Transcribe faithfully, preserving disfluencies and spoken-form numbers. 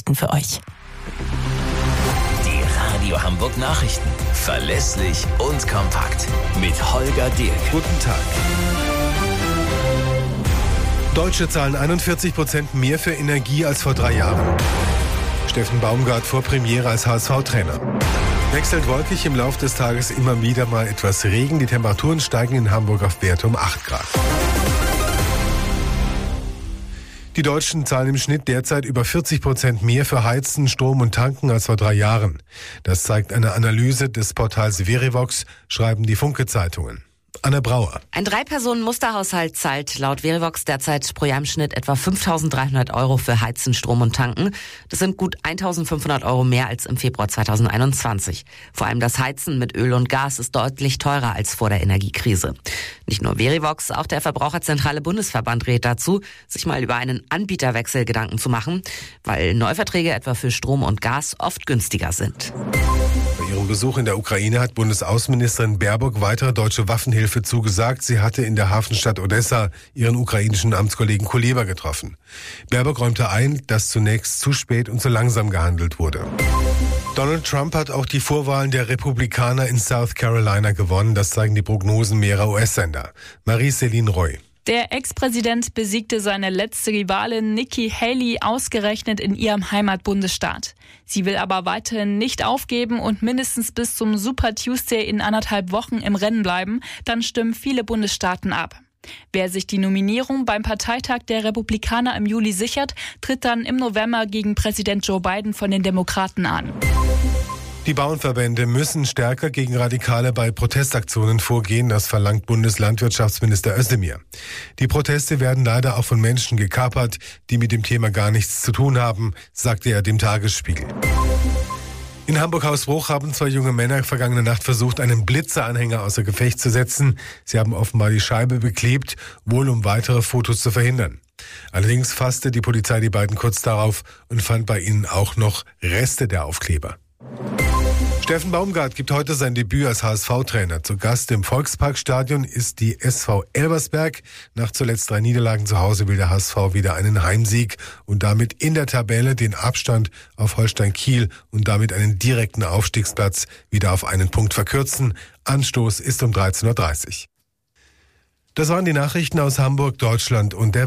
Nachrichten für euch. Die Radio Hamburg Nachrichten. Verlässlich und kompakt. Mit Holger Dirk. Guten Tag. Deutsche zahlen einundvierzig Prozent mehr für Energie als vor drei Jahren. Steffen Baumgart vor Premiere als H S V-Trainer. Wechselnd wolkig, im Laufe des Tages immer wieder mal etwas Regen. Die Temperaturen steigen in Hamburg auf Werte um acht Grad. Die Deutschen zahlen im Schnitt derzeit über vierzig Prozent mehr für Heizen, Strom und Tanken als vor drei Jahren. Das zeigt eine Analyse des Portals Verivox, schreiben die Funke-Zeitungen. Anne Brauer. Ein Drei-Personen-Musterhaushalt zahlt laut Verivox derzeit pro Jahr im Schnitt etwa fünftausenddreihundert Euro für Heizen, Strom und Tanken. Das sind gut eintausendfünfhundert Euro mehr als im Februar zweitausendeinundzwanzig. Vor allem das Heizen mit Öl und Gas ist deutlich teurer als vor der Energiekrise. Nicht nur Verivox, auch der Verbraucherzentrale Bundesverband rät dazu, sich mal über einen Anbieterwechsel Gedanken zu machen, weil Neuverträge etwa für Strom und Gas oft günstiger sind. Bei ihrem Besuch in der Ukraine hat Bundesaußenministerin Baerbock weitere deutsche Waffenhilfe zugesagt. Sie hatte in der Hafenstadt Odessa ihren ukrainischen Amtskollegen Kuleba getroffen. Baerbock räumte ein, dass zunächst zu spät und zu langsam gehandelt wurde. Donald Trump hat auch die Vorwahlen der Republikaner in South Carolina gewonnen. Das zeigen die Prognosen mehrerer U S-Sender. Marie-Céline Roy. Der Ex-Präsident besiegte seine letzte Rivalin Nikki Haley ausgerechnet in ihrem Heimatbundesstaat. Sie will aber weiterhin nicht aufgeben und mindestens bis zum Super Tuesday in anderthalb Wochen im Rennen bleiben. Dann stimmen viele Bundesstaaten ab. Wer sich die Nominierung beim Parteitag der Republikaner im Juli sichert, tritt dann im November gegen Präsident Joe Biden von den Demokraten an. Die Bauernverbände müssen stärker gegen Radikale bei Protestaktionen vorgehen, das verlangt Bundeslandwirtschaftsminister Özdemir. Die Proteste werden leider auch von Menschen gekapert, die mit dem Thema gar nichts zu tun haben, sagte er dem Tagesspiegel. In Hamburg-Hausbruch haben zwei junge Männer vergangene Nacht versucht, einen Blitzeranhänger außer Gefecht zu setzen. Sie haben offenbar die Scheibe beklebt, wohl um weitere Fotos zu verhindern. Allerdings fasste die Polizei die beiden kurz darauf und fand bei ihnen auch noch Reste der Aufkleber. Steffen Baumgart gibt heute sein Debüt als H S V-Trainer. Zu Gast im Volksparkstadion ist die S V Elversberg. Nach zuletzt drei Niederlagen zu Hause will der H S V wieder einen Heimsieg und damit in der Tabelle den Abstand auf Holstein Kiel und damit einen direkten Aufstiegsplatz wieder auf einen Punkt verkürzen. Anstoß ist um dreizehn Uhr dreißig. Das waren die Nachrichten aus Hamburg, Deutschland und der